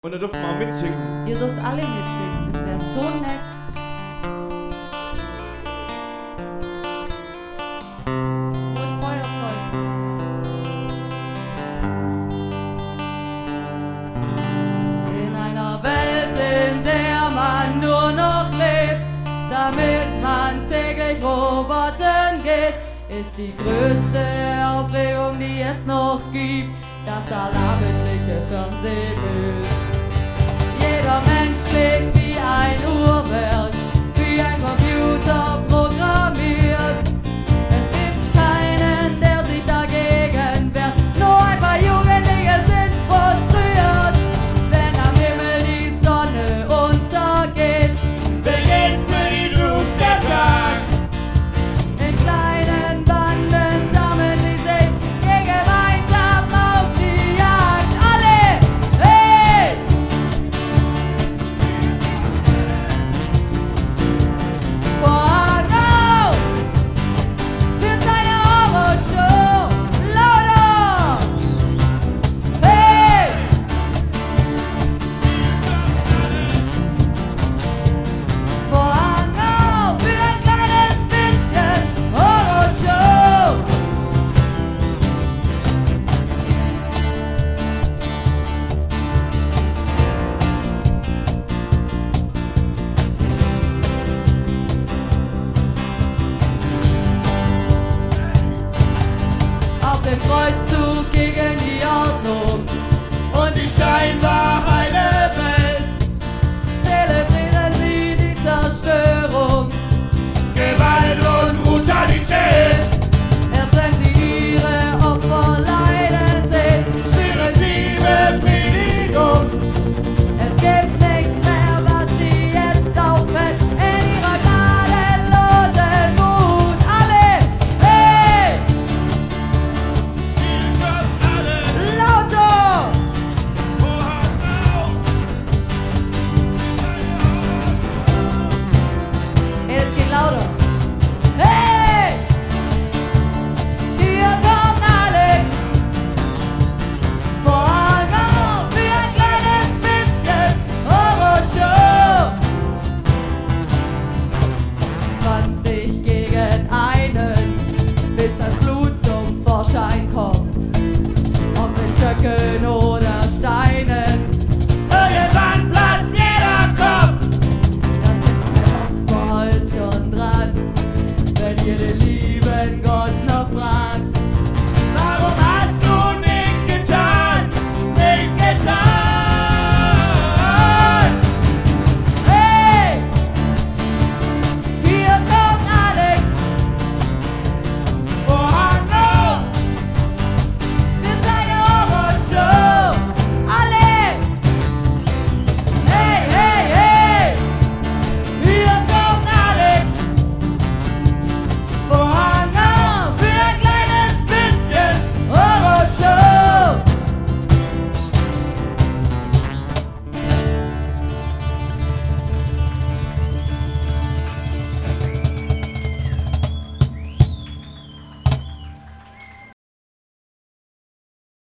Und da dürfen wir auch mitsingen. Ihr dürft alle mitsingen, das wäre so nett. Wo ist Feuerzeug? In einer Welt, in der man nur noch lebt, damit man täglich Roboten geht, ist die größte Aufregung, die es noch gibt, das allabendliche Fernsehbild.